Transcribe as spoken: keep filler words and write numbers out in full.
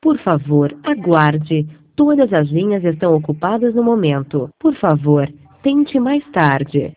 Por favor, aguarde. Todas as linhas estão ocupadas no momento. Por favor, tente mais tarde.